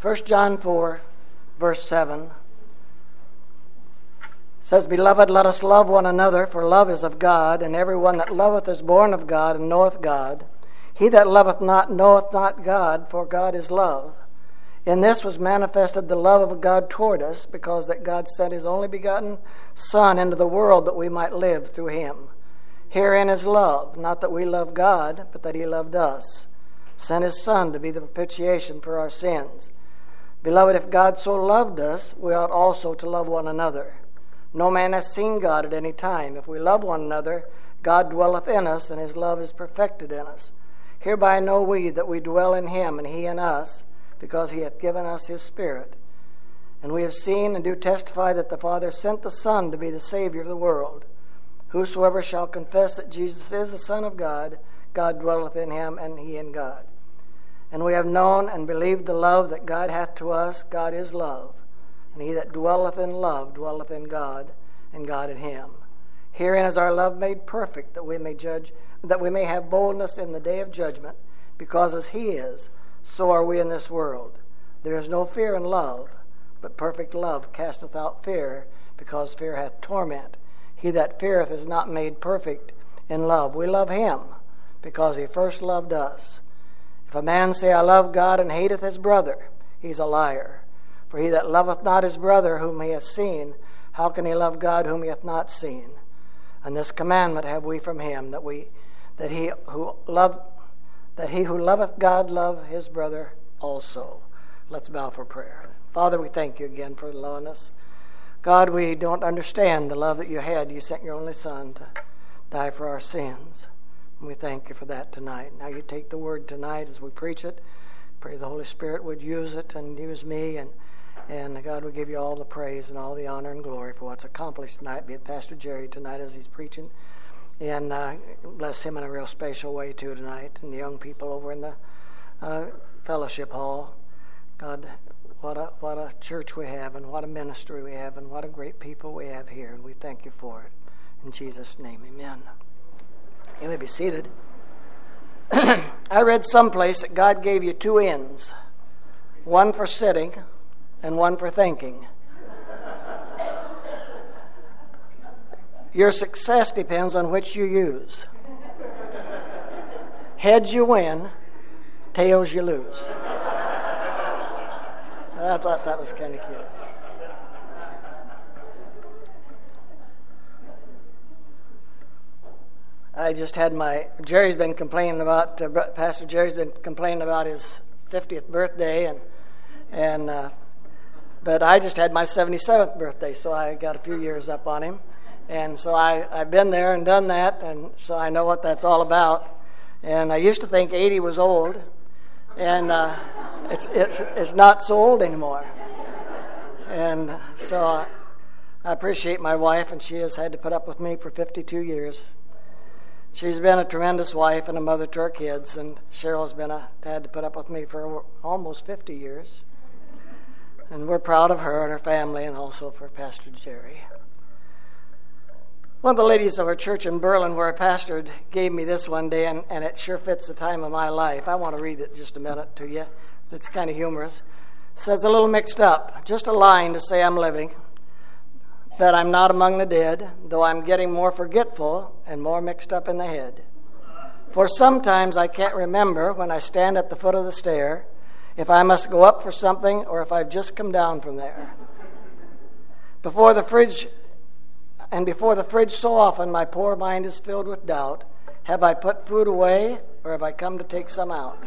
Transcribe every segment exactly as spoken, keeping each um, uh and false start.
First John four, verse seven says, Beloved, let us love one another, for love is of God, and every one that loveth is born of God, and knoweth God. He that loveth not knoweth not God, for God is love. In this was manifested the love of God toward us, because that God sent his only begotten Son into the world that we might live through him. Herein is love, not that we love God, but that he loved us, sent his Son to be the propitiation for our sins. Beloved, if God so loved us, we ought also to love one another. No man has seen God at any time. If we love one another, God dwelleth in us, and his love is perfected in us. Hereby know we that we dwell in him, and he in us, because he hath given us his Spirit. And we have seen and do testify that the Father sent the Son to be the Savior of the world. Whosoever shall confess that Jesus is the Son of God, God dwelleth in him, and he in God. And we have known and believed the love that God hath to us. God is love. And he that dwelleth in love dwelleth in God, and God in him. Herein is our love made perfect, that we may judge, that we may have boldness in the day of judgment, because as he is, so are we in this world. There is no fear in love, but perfect love casteth out fear, because fear hath torment. He that feareth is not made perfect in love. We love him, because he first loved us. If a man say, I love God, and hateth his brother, he is a liar. For he that loveth not his brother whom he hath seen, how can he love God whom he hath not seen? And this commandment have we from him, that we that he who love that he who loveth God love his brother also. Let's bow for prayer. Father, we thank you again for loving us. God, we don't understand the love that you had. You sent your only Son to die for our sins. And we thank you for that tonight. Now you take the word tonight as we preach it. Pray the Holy Spirit would use it and use me. And, and God, we give you all the praise and all the honor and glory for what's accomplished tonight. Be it Pastor Jerry tonight as he's preaching. And uh, bless him in a real special way too tonight. And the young people over in the uh, fellowship hall. God, what a, what a church we have, and what a ministry we have, and what a great people we have here. And we thank you for it. In Jesus' name, amen. You may be seated. I read someplace that God gave you two ends, one for sitting and one for thinking. Your success depends on which you use. Heads you win, tails you lose. I thought that was kind of cute. I just had my, Jerry's been complaining about, uh, Pastor Jerry's been complaining about his fiftieth birthday, and, and uh, but I just had my seventy-seventh birthday, so I got a few years up on him. And so I, I've been there and done that, and so I know what that's all about. And I used to think eighty was old, and uh, it's, it's, it's not so old anymore. And so I, I appreciate my wife, and she has had to put up with me for fifty-two years. She's been a tremendous wife and a mother to our kids, and Cheryl's been a, had to put up with me for almost fifty years. And we're proud of her and her family, and also for Pastor Jerry. One of the ladies of our church in Berlin, where I pastored, gave me this one day, and, and it sure fits the time of my life. I want to read it just a minute to you. It's, it's kind of humorous. It says, a little mixed up, just a line to say I'm living, that I'm not among the dead, though I'm getting more forgetful and more mixed up in the head. For sometimes I can't remember when I stand at the foot of the stair if I must go up for something or if I've just come down from there. Before the fridge, and before the fridge so often my poor mind is filled with doubt, have I put food away or have I come to take some out?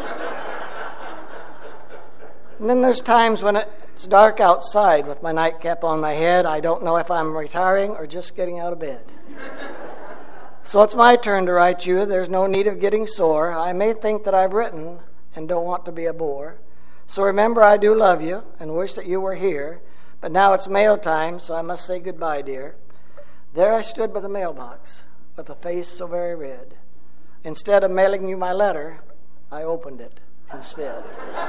And then there's times when it's dark outside with my nightcap on my head. I don't know if I'm retiring or just getting out of bed. So it's my turn to write you. There's no need of getting sore. I may think that I've written and don't want to be a bore. So remember, I do love you and wish that you were here. But now it's mail time, so I must say goodbye, dear. There I stood by the mailbox with a face so very red. Instead of mailing you my letter, I opened it instead.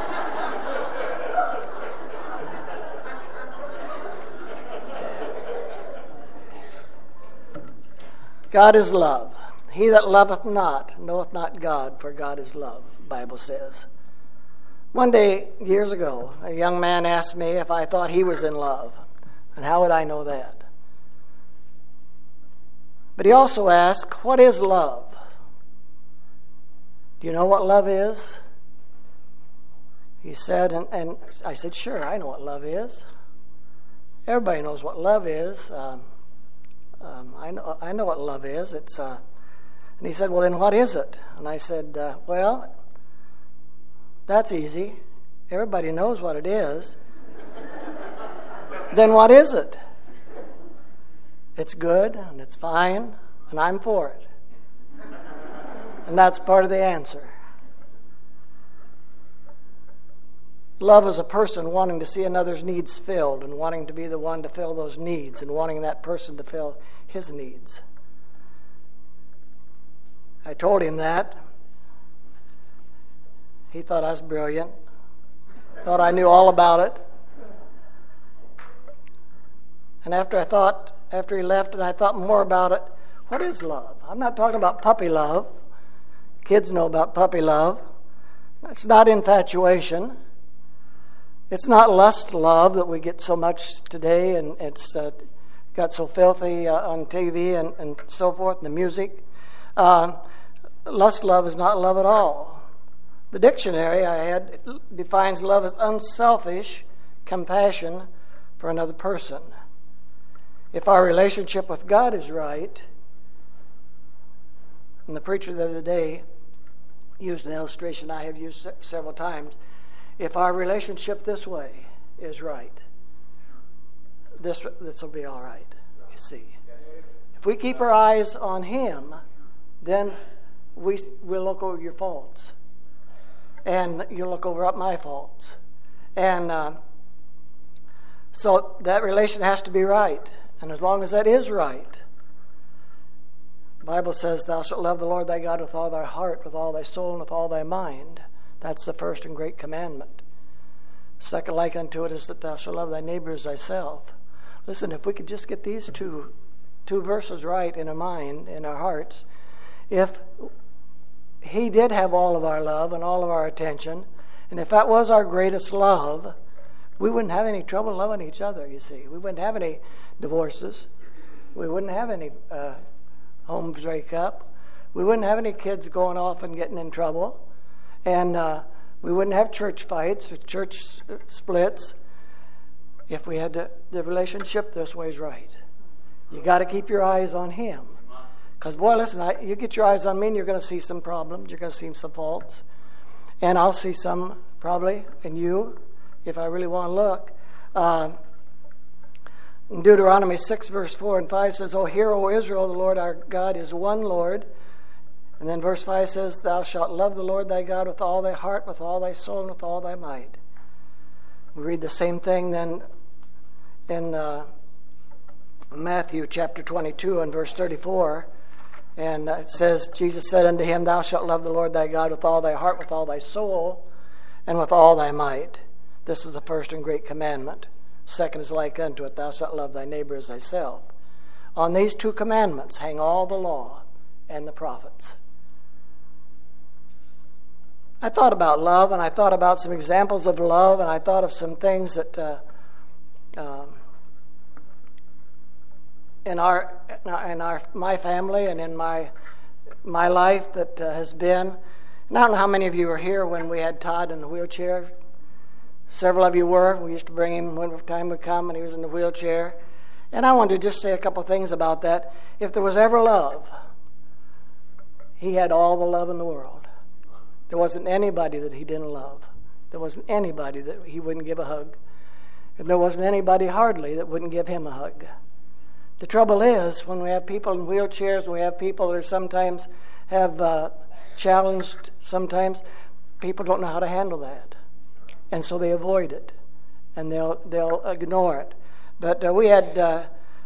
God is love. He that loveth not knoweth not God, for God is love, the Bible says. One day, years ago, a young man asked me if I thought he was in love, and how would I know that? But he also asked, what is love? Do you know what love is? He said, and, and I said, sure, I know what love is. Everybody knows what love is. Um, um, I know I know what love is. It's uh, and he said, well, then what is it? And I said, uh, well, that's easy. Everybody knows what it is. Then what is it? It's good and it's fine, and I'm for it. And that's part of the answer. Love is a person wanting to see another's needs filled and wanting to be the one to fill those needs and wanting that person to fill his needs. I told him that. He thought I was brilliant. Thought I knew all about it. And after I thought, after he left and I thought more about it, what is love? I'm not talking about puppy love. Kids know about puppy love. It's not infatuation. It's not lust love that we get so much today, and it's uh, got so filthy uh, on T V and, and so forth, and the music. Uh, lust love is not love at all. The dictionary I had defines love as unselfish compassion for another person. If our relationship with God is right, and the preacher the other day used an illustration I have used several times, if our relationship this way is right, this this will be all right, you see. If we keep our eyes on Him, then we will look over your faults. And you'll look over at my faults. And uh, so that relation has to be right. And as long as that is right, the Bible says, thou shalt love the Lord thy God with all thy heart, with all thy soul, and with all thy mind. That's the first and great commandment. Second like unto it is that thou shalt love thy neighbor as thyself. Listen, if we could just get these two, two verses right in our mind, in our hearts, if He did have all of our love and all of our attention, and if that was our greatest love, we wouldn't have any trouble loving each other, you see. We wouldn't have any divorces. We wouldn't have any uh, homes break up. We wouldn't have any kids going off and getting in trouble. And uh, we wouldn't have church fights or church splits if we had to, the relationship this way is right. You got to keep your eyes on Him. Because, boy, listen, I, you get your eyes on me and you're going to see some problems. You're going to see some faults. And I'll see some probably in you if I really want to look. Uh, Deuteronomy six, verse four and five says, O hear, O Israel, the Lord our God is one Lord. And then verse five says, thou shalt love the Lord thy God with all thy heart, with all thy soul, and with all thy might. We read the same thing then in uh, Matthew chapter twenty-two and verse thirty-four. And it says, Jesus said unto him, thou shalt love the Lord thy God with all thy heart, with all thy soul, and with all thy might. This is the first and great commandment. Second is like unto it, thou shalt love thy neighbor as thyself. On these two commandments hang all the law and the prophets. I thought about love, and I thought about some examples of love, and I thought of some things that uh, um, in our in our my family and in my my life that uh, has been. And I don't know how many of you were here when we had Todd in the wheelchair. Several of you were. We used to bring him when time would come, and he was in the wheelchair. And I wanted to just say a couple things about that. If there was ever love, he had all the love in the world. There wasn't anybody that he didn't love. There wasn't anybody that he wouldn't give a hug. And there wasn't anybody hardly that wouldn't give him a hug. The trouble is, when we have people in wheelchairs, when we have people that sometimes have uh, challenged, sometimes people don't know how to handle that. And so they avoid it. And they'll they'll ignore it. But uh, we had, uh,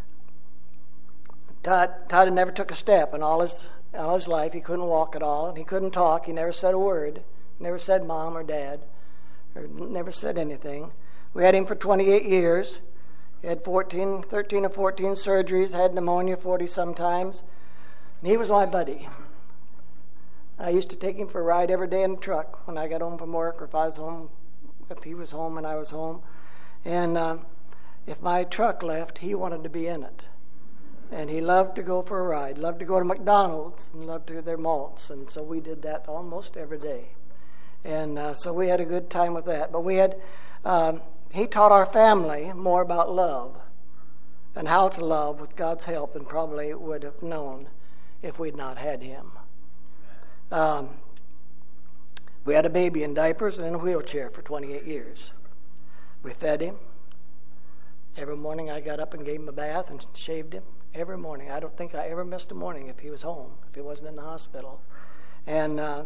Todd, Todd never took a step in all his, all his life. He couldn't walk at all, and he couldn't talk. He never said a word. He never said mom or dad, or never said anything. We had him for twenty-eight years. He had fourteen, thirteen or fourteen surgeries, had pneumonia forty sometimes. And he was my buddy. I used to take him for a ride every day in the truck when I got home from work, or if I was home if he was home and I was home. And uh, if my truck left, he wanted to be in it. And he loved to go for a ride, loved to go to McDonald's, and loved to do their malts. And so we did that almost every day. And uh, so we had a good time with that. But we had, um, he taught our family more about love and how to love with God's help than probably would have known if we'd not had him. Um, we had a baby in diapers and in a wheelchair for twenty-eight years. We fed him. Every morning I got up and gave him a bath and shaved him. Every morning. I don't think I ever missed a morning if he was home, if he wasn't in the hospital. And uh,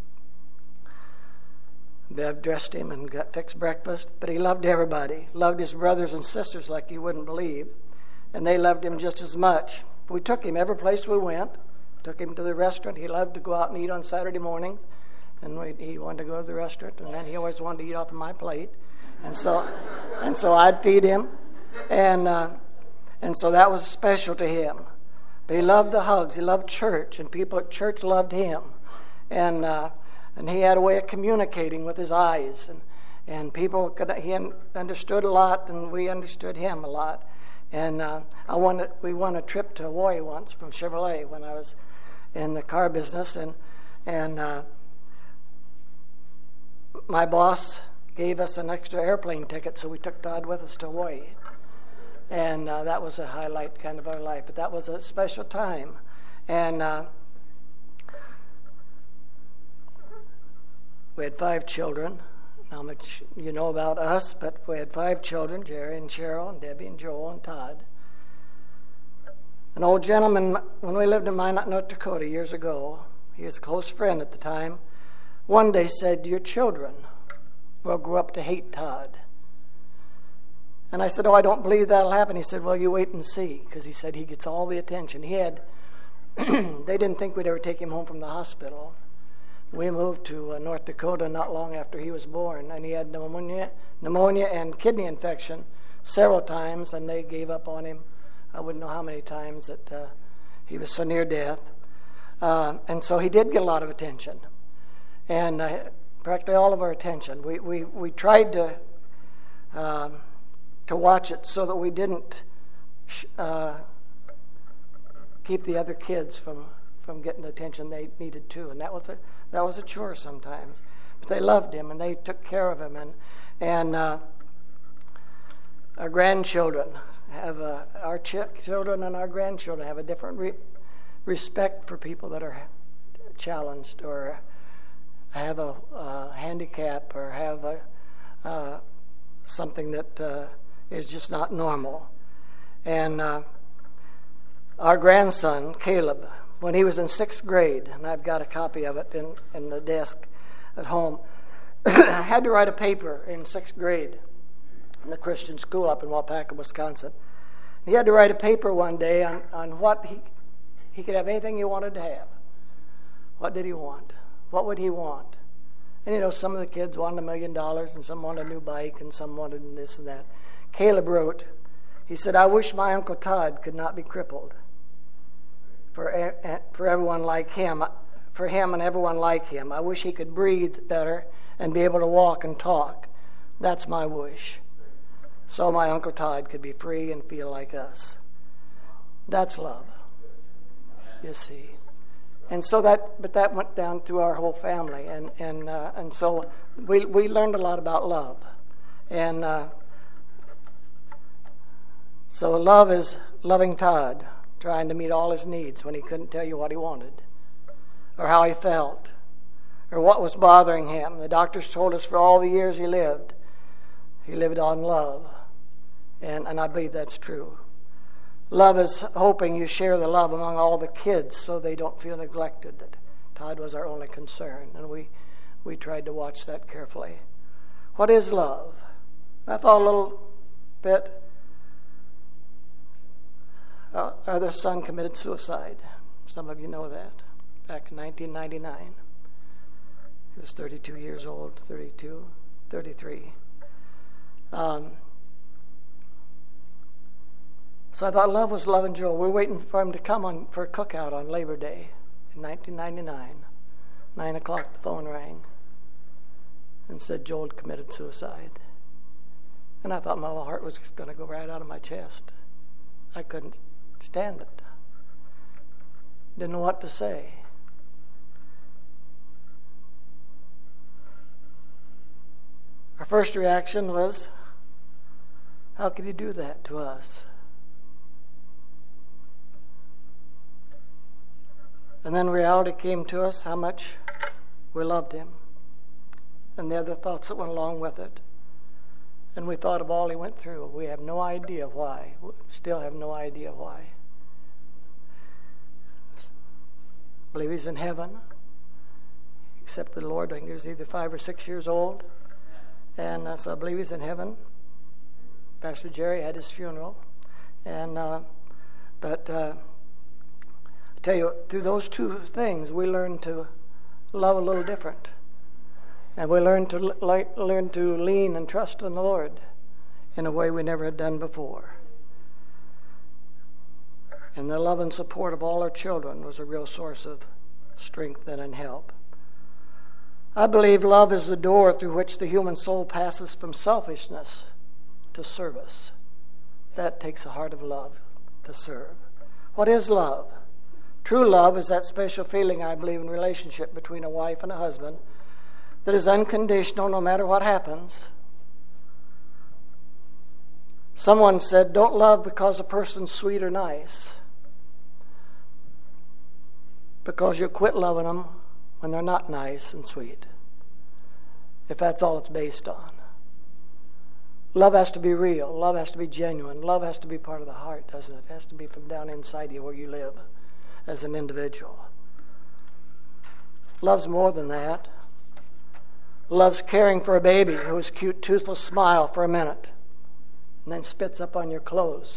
Bev dressed him and got fixed breakfast. But he loved everybody. Loved his brothers and sisters like you wouldn't believe. And they loved him just as much. We took him every place we went. Took him to the restaurant. He loved to go out and eat on Saturday morning. And we, he wanted to go to the restaurant. And then he always wanted to eat off of my plate. And so, and so I'd feed him. And... Uh, And so that was special to him. But he loved the hugs. He loved church, and people at church loved him. And uh, and he had a way of communicating with his eyes, and and people could he understood a lot, and we understood him a lot. And uh, I wanted we won a trip to Hawaii once from Chevrolet when I was in the car business, and and uh, my boss gave us an extra airplane ticket, so we took Todd with us to Hawaii. And uh, that was a highlight kind of our life. But that was a special time. And uh, we had five children. How much you know about us, but we had five children, Jerry and Cheryl and Debbie and Joel and Todd. An old gentleman, when we lived in Minot, North Dakota years ago, he was a close friend at the time, one day said, "Your children will grow up to hate Todd." And I said, "Oh, I don't believe that'll happen." He said, "Well, you wait and see," because he said he gets all the attention. He had, they didn't think we'd ever take him home from the hospital. We moved to uh, North Dakota not long after he was born, and he had pneumonia, pneumonia and kidney infection several times, and they gave up on him. I wouldn't know how many times that uh, he was so near death. Uh, and so he did get a lot of attention, and uh, practically all of our attention. We we we tried to. Um, to watch it so that we didn't uh, keep the other kids from, from getting the attention they needed to. And that was a that was a chore sometimes. But they loved him, and they took care of him. And and uh, our grandchildren have a, our ch- children and our grandchildren have a different re- respect for people that are challenged or have a uh, handicap or have a uh, something that uh, is just not normal. And uh, our grandson, Caleb, when he was in sixth grade, and I've got a copy of it in, in the desk at home, had to write a paper in sixth grade in the Christian school up in Waupaca, Wisconsin. He had to write a paper one day on, on what he he could have anything he wanted to have. What did he want? What would he want? And you know, some of the kids wanted a million dollars, and some wanted a new bike, and some wanted this and that. Caleb wrote, he said, "I wish my Uncle Todd could not be crippled. For for everyone like him, for him and everyone like him. I wish he could breathe better and be able to walk and talk. That's my wish. So my Uncle Todd could be free and feel like us." That's love, you see. And so that, but that went down through our whole family, and and uh, and so we we learned a lot about love, and uh, so love is loving Todd, trying to meet all his needs when he couldn't tell you what he wanted, or how he felt, or what was bothering him. The doctors told us for all the years he lived, he lived on love, and and I believe that's true. Love is hoping you share the love among all the kids so they don't feel neglected. That Todd was our only concern, and we, we tried to watch that carefully. What is love? I thought a little bit. Uh, our other son committed suicide. Some of you know that. Back in nineteen ninety-nine. He was thirty-two years old, thirty-two, thirty-three. Um, So I thought love was loving Joel. We were waiting for him to come on for a cookout on Labor Day in nineteen ninety-nine. Nine o'clock, the phone rang. and said Joel had committed suicide. And I thought my heart was just going to go right out of my chest. I couldn't stand it. Didn't know what to say. Our first reaction was, how could he do that to us? And then reality came to us, how much we loved him, and the other thoughts that went along with it. And we thought of all he went through. We have no idea why. We still have no idea why. I believe he's in heaven. Except the Lord, I think he was either five or six years old. And uh, so I believe he's in heaven. Pastor Jerry had his funeral. And uh, But uh, I tell you, through those two things, we learned to love a little different. And we learn to le- learn to lean and trust in the Lord in a way we never had done before. And the love and support of all our children was a real source of strength and help. I believe love is the door through which the human soul passes from selfishness to service. That takes a heart of love to serve. What is love? True love is that special feeling, I believe, in relationship between a wife and a husband that is unconditional no matter what happens. Someone said, don't love because a person's sweet or nice, because you'll quit loving them when they're not nice and sweet, if that's all it's based on. Love has to be real. Love has to be genuine. Love has to be part of the heart, doesn't it? It has to be from down inside you where you live as an individual. Love's more than that. Love's caring for a baby whose cute, toothless smile for a minute and then spits up on your clothes,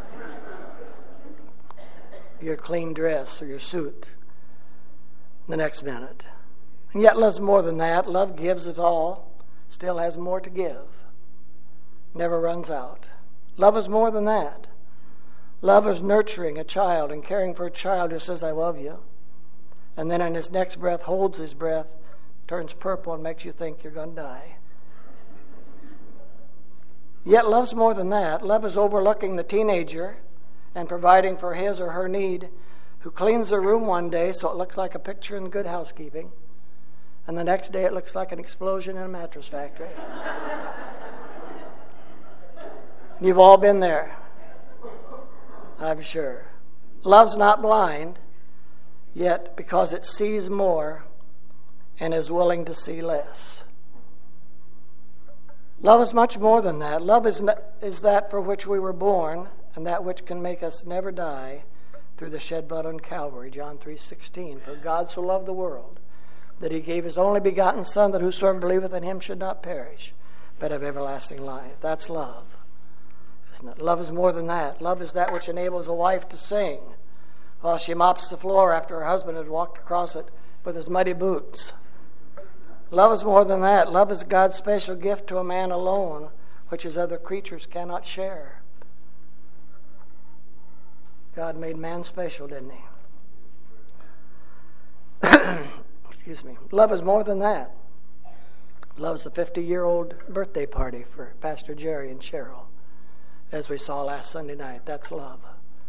your clean dress or your suit the next minute. And yet love's more than that. Love gives it all, still has more to give, never runs out. Love is more than that. Love is nurturing a child and caring for a child who says, I love you, and then in his next breath holds his breath, turns purple, and makes you think you're going to die. Yet love's more than that. Love is overlooking the teenager and providing for his or her need, who cleans their room one day so it looks like a picture in Good Housekeeping, and the next day it looks like an explosion in a mattress factory. You've all been there, I'm sure. Love's not blind, yet because it sees more and is willing to see less. Love is much more than that. Love is, n- is that for which we were born, and that which can make us never die through the shed blood on Calvary, John three sixteen. For God so loved the world that he gave his only begotten Son, that whosoever believeth in him should not perish, but have everlasting life. That's love, isn't it? Love is more than that. Love is that which enables a wife to sing while she mops the floor after her husband has walked across it with his muddy boots. Love is more than that. Love is God's special gift to a man alone, which his other creatures cannot share. God made man special, didn't he? Excuse me. Love is more than that. Love is the fifty-year-old birthday party for Pastor Jerry and Cheryl, as we saw last Sunday night. That's love.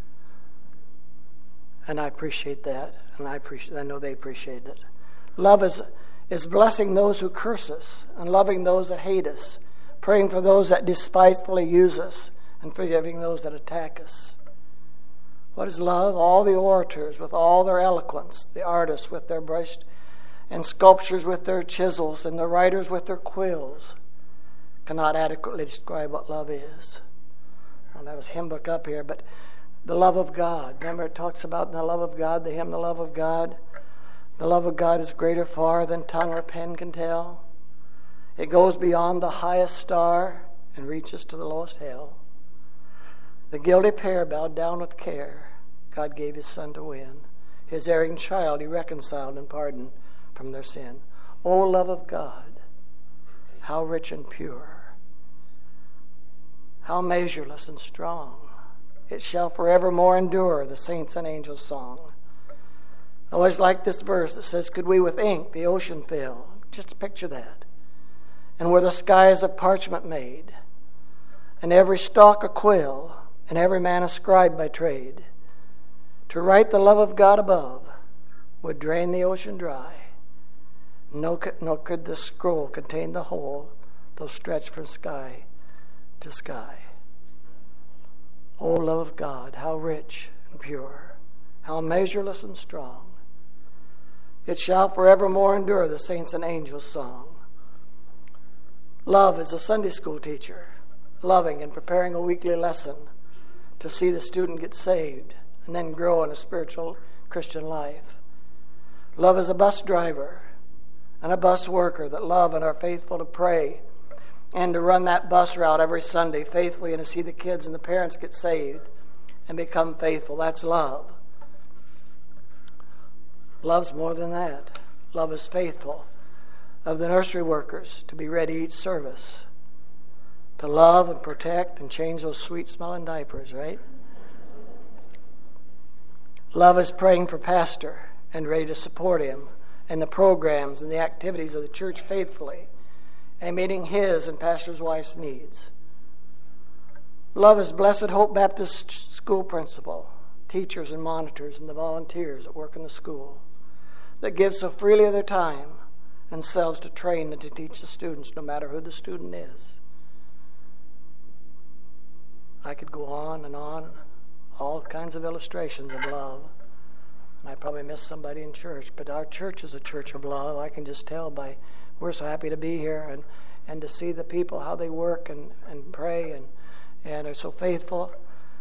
And I appreciate that, and I appreciate. I know they appreciate it. Love is is blessing those who curse us and loving those that hate us, praying for those that despitefully use us, and forgiving those that attack us. What is love? All the orators with all their eloquence, the artists with their brush, and sculptors with their chisels, and the writers with their quills cannot adequately describe what love is. I don't have his hymn book up here, but the love of God. Remember, it talks about the love of God, the hymn, the love of God. The love of God is greater far than tongue or pen can tell. It goes beyond the highest star and reaches to the lowest hell. The guilty pair bowed down with care. God gave his Son to win. His erring child he reconciled and pardoned from their sin. O love of God, how rich and pure, how measureless and strong. It shall forevermore endure, the saints and angels' song. I always like this verse that says, could we with ink the ocean fill? Just picture that. and were the skies of parchment made, and every stalk a quill, and every man a scribe by trade, to write the love of God above would drain the ocean dry, nor no could the scroll contain the whole, though stretched from sky to sky. O love of God, how rich and pure, how measureless and strong, it shall forevermore endure the saints' and angels' song. Love is a Sunday school teacher, loving and preparing a weekly lesson to see the student get saved and then grow in a spiritual Christian life. Love is a bus driver and a bus worker that love and are faithful to pray and to run that bus route every Sunday faithfully and to see the kids and the parents get saved and become faithful. That's love. Love's more than that. Love is faithful of the nursery workers to be ready each service, to love and protect and change those sweet-smelling diapers, right? Love is praying for pastor and ready to support him in the programs and the activities of the church faithfully and meeting his and pastor's wife's needs. Love is Blessed Hope Baptist School principal, teachers and monitors and the volunteers that work in the school that give so freely of their time and selves to train and to teach the students, no matter who the student is. I could go on and on, all kinds of illustrations of love. And I probably missed somebody in church, but our church is a church of love. I can just tell by, we're so happy to be here and, and to see the people, how they work and, and pray and, and are so faithful.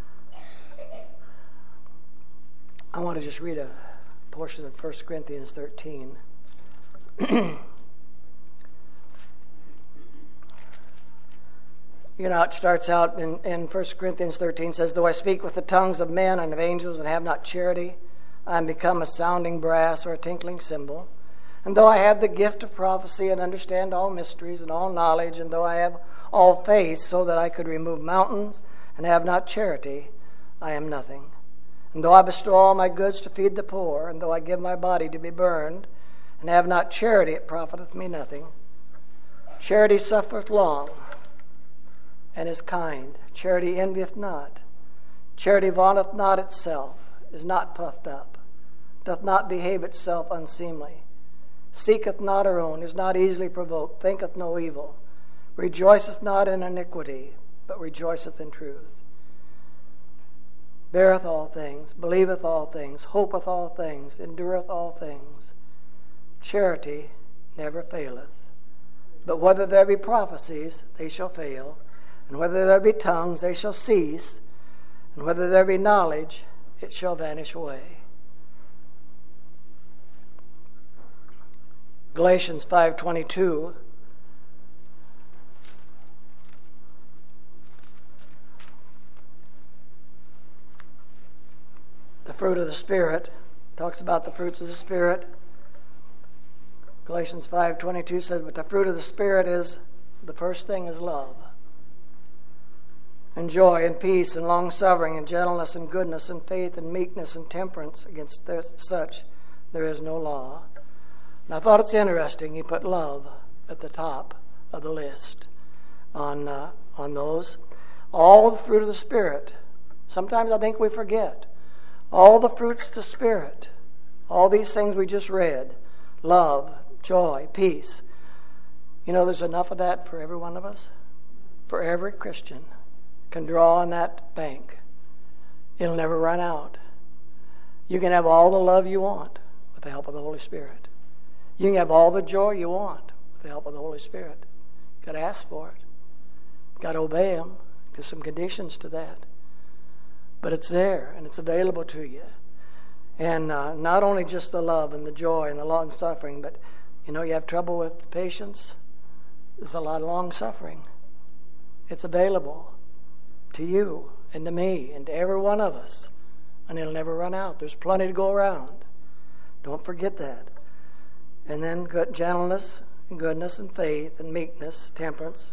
I want to just read a portion of First Corinthians thirteen. You know, it starts out in, in First Corinthians thirteen, says, though I speak with the tongues of men and of angels and have not charity, I am become a sounding brass or a tinkling cymbal. And though I have the gift of prophecy and understand all mysteries and all knowledge, and though I have all faith so that I could remove mountains and have not charity, I am nothing. And though I bestow all my goods to feed the poor, and though I give my body to be burned, and have not charity, it profiteth me nothing. Charity suffereth long, and is kind. Charity envieth not. Charity vaunteth not itself, is not puffed up, doth not behave itself unseemly, seeketh not her own, is not easily provoked, thinketh no evil, rejoiceth not in iniquity, but rejoiceth in truth, beareth all things, believeth all things, hopeth all things, endureth all things. Charity never faileth. But whether there be prophecies, they shall fail, and whether there be tongues, they shall cease, and whether there be knowledge, it shall vanish away. Galatians five twenty-two. The fruit of the Spirit talks about the fruits of the Spirit. Galatians five twenty-two says, but the fruit of the Spirit is, the first thing is love, and joy, and peace, and long-suffering, and gentleness, and goodness, and faith, and meekness, and temperance. Against such there is no law. And I thought it's interesting, he put love at the top of the list on, uh, on those. All the fruit of the Spirit. Sometimes I think we forget. All the fruits of the Spirit. All these things we just read. Love, joy, peace. You know, there's enough of that for every one of us. For every Christian can draw on that bank. It'll never run out. You can have all the love you want with the help of the Holy Spirit. You can have all the joy you want with the help of the Holy Spirit. You've got to ask for it. You've got to obey Him. There's some conditions to that. But it's there, and it's available to you. And uh, not only just the love and the joy and the long-suffering, but, you know, you have trouble with patience. There's a lot of long-suffering. It's available to you and to me and to every one of us. And it'll never run out. There's plenty to go around. Don't forget that. And then good gentleness and goodness and faith and meekness, temperance.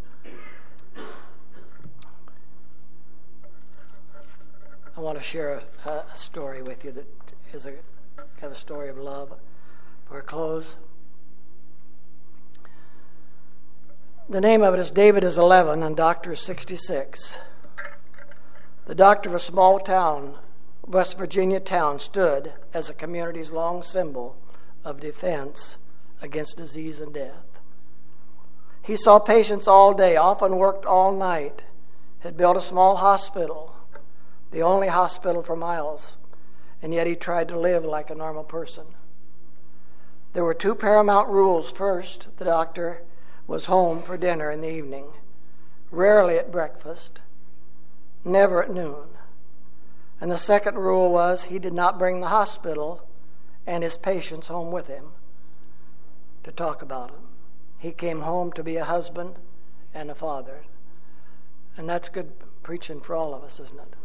I want to share a, a story with you that is a kind of a story of love for a close. The name of it is David is eleven and Doctor is sixty-six. The doctor of a small town, West Virginia town, stood as a community's long symbol of defense against disease and death. He saw patients all day, often worked all night, had built a small hospital, the only hospital for miles, and yet he tried to live like a normal person. There were two paramount rules. First, the doctor was home for dinner in the evening, rarely at breakfast, never at noon. And the second rule was he did not bring the hospital and his patients home with him to talk about them. He came home to be a husband and a father. And that's good preaching for all of us, isn't it?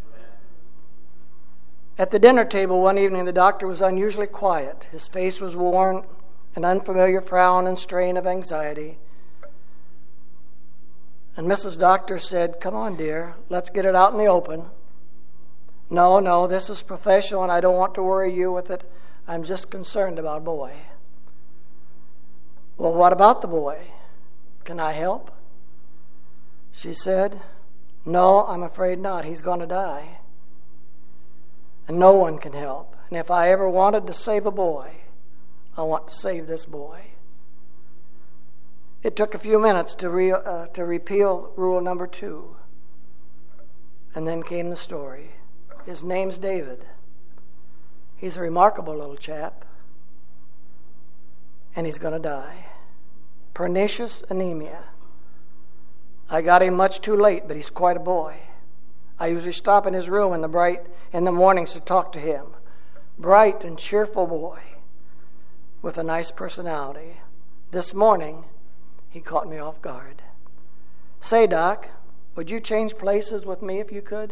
At the dinner table one evening, the doctor was unusually quiet. His face was worn, an unfamiliar frown and strain of anxiety. And Missus Doctor said, "Come on, dear, let's get it out in the open. No, no, this is professional and I don't want to worry you with it. I'm just concerned about boy." "Well, what about the boy? Can I help?" She said, "No, I'm afraid not. He's going to die. And no one can help. And if I ever wanted to save a boy, I want to save this boy." It took a few minutes to, re, uh, to repeal rule number two. And then came the story. His name's David. He's a remarkable little chap. And he's going to die. Pernicious anemia. I got him much too late, but he's quite a boy. I usually stop in his room in the bright in the mornings to talk to him. Bright and cheerful boy with a nice personality. This morning, he caught me off guard. "Say, Doc, would you change places with me if you could?"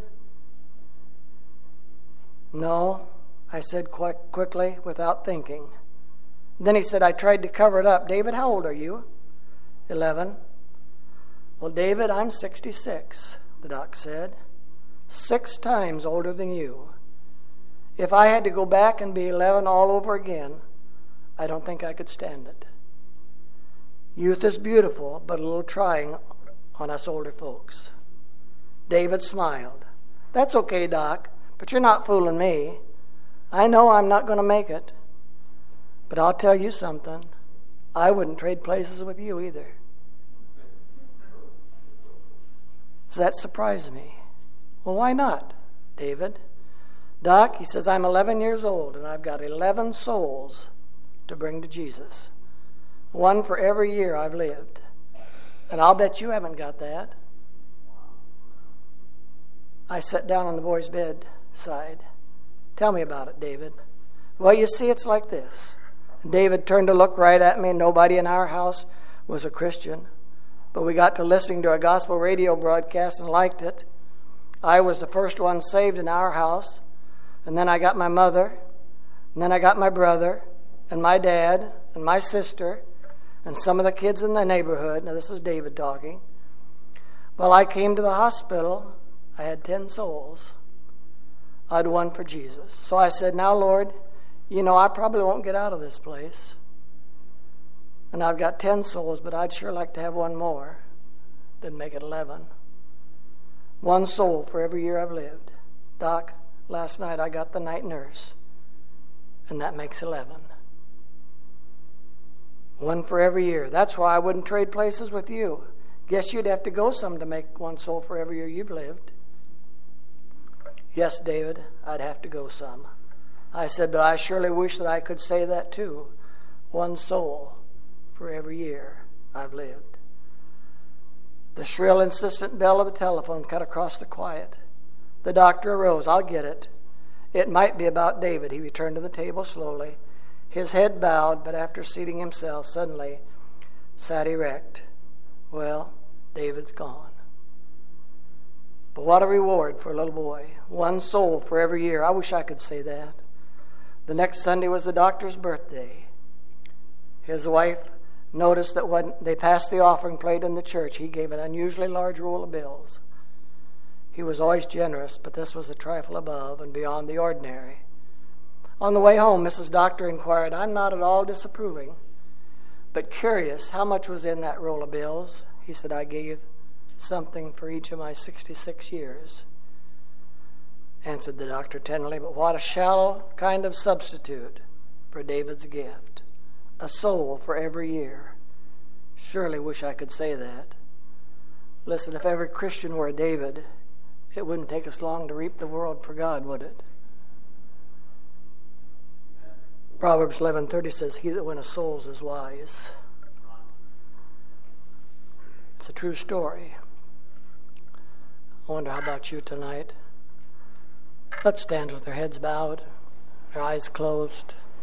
"No," I said quite quickly without thinking. Then he said, "I tried to cover it up. David, how old are you?" Eleven. "Well, David, I'm sixty-six, the doc said. Six times older than you. If I had to go back and be eleven all over again, I don't think I could stand it. Youth is beautiful, but a little trying on us older folks." David smiled. "That's okay, Doc, but you're not fooling me. I know I'm not going to make it. But I'll tell you something. I wouldn't trade places with you either." Does that surprise me? "Well, why not, David?" "Doc," he says, "I'm eleven years old and I've got eleven souls to bring to Jesus. One for every year I've lived. And I'll bet you haven't got that." I sat down on the boy's bedside. "Tell me about it, David." "Well, you see, it's like this." David turned to look right at me. Nobody in our house was a Christian, but we got to listening to a gospel radio broadcast and liked it. I was the first one saved in our house, and then I got my mother, and then I got my brother, and my dad, and my sister, and some of the kids in the neighborhood. Now, this is David talking. Well, I came to the hospital. I had ten souls. I'd one for Jesus. So I said, "Now, Lord, you know, I probably won't get out of this place. And I've got ten souls, but I'd sure like to have one more. Then make it eleven. One soul for every year I've lived. Doc, last night I got the night nurse, and that makes eleven. One for every year. That's why I wouldn't trade places with you. Guess you'd have to go some to make one soul for every year you've lived." "Yes, David, I'd have to go some." I said, "But I surely wish that I could say that too. One soul for every year I've lived." The shrill, insistent bell of the telephone cut across the quiet. The doctor arose. "I'll get it. It might be about David." He returned to the table slowly, his head bowed, but after seating himself, suddenly sat erect. "Well, David's gone. But what a reward for a little boy. One soul for every year. I wish I could say that." The next Sunday was the doctor's birthday. His wife noticed that when they passed the offering plate in the church, he gave an unusually large roll of bills. He was always generous, but this was a trifle above and beyond the ordinary. On the way home, Missus Doctor inquired, "I'm not at all disapproving. but curious, how much was in that roll of bills? He said, I gave something for each of my sixty-six years. Answered the doctor tenderly, but what a shallow kind of substitute for David's gift. A soul for every year. Surely wish I could say that. Listen, if every Christian were a David, it wouldn't take us long to reap the world for God, would it? Proverbs eleven thirty says, he that winneth souls is wise. It's a true story. I wonder how about you tonight? Let's stand with our heads bowed, our eyes closed.